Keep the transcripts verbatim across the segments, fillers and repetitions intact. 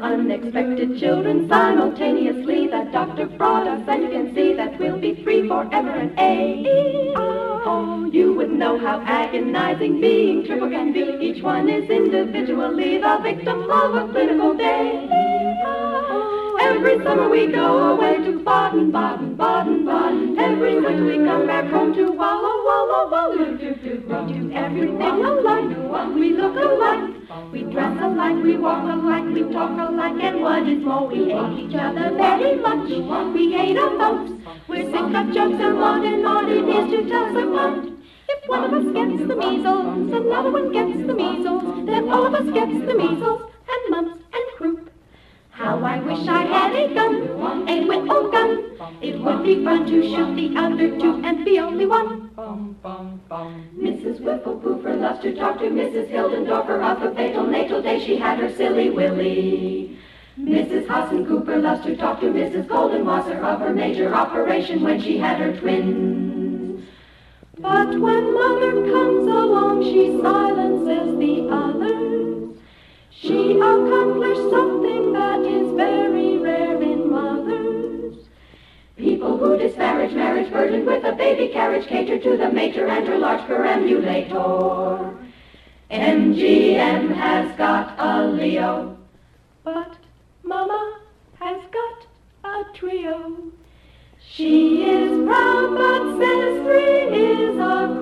unexpected children simultaneously. The doctor brought us, and you can see that we'll be free forever and A E I O. You would know how agonizing being triple can be. Each one is individually the victim of a clinical day. Every summer we go away to Baden, Baden, Baden, Baden. Every winter we come back home to Walla, Walla, Walla. We do everything alike, we look alike, we dress alike, we walk alike, we talk alike, and what is more, we hate each other very much. We hate our folks, we're sick of jokes and what and all it is to tell us apart. If one of us gets the measles, another one gets the measles, then all of us gets the measles and mumps and croup. How I wish I had a gun, a whittle gun. It would be fun to shoot the other two and be only one. Missus Whifflepooper loves to talk to Missus Hildendorfer of a fatal natal day she had her silly willy. Missus Hassan Cooper loves to talk to Missus Goldenwasser of her major operation when she had her twins. But when Mother comes along, she silences the others. She accomplished something that is very rare in mothers. People who disparage marriage burdened with a baby carriage cater to the mater and her large perambulator. M G M has got a Leo, but Mama has got a trio. She is proud but says three is a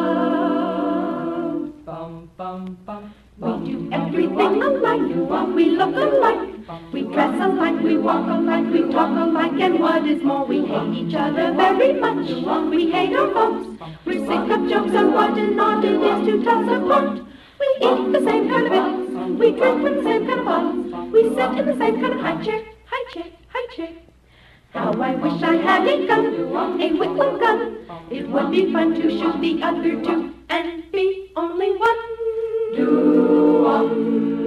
crowd. Bum, bum, bum. We do everything alike, we look alike, we dress alike, we walk alike, we talk alike, and what is more, we hate each other very much. We hate our folks, we're sick of jokes and what and odd it is to tell us apart. We eat the same kind of eggs, we drink from the same kind of bottles, we sit in the same kind of high chair, high chair, high chair. How I wish I had a gun, a whittle gun. It would be fun to shoot the other two and be only one. Do-um.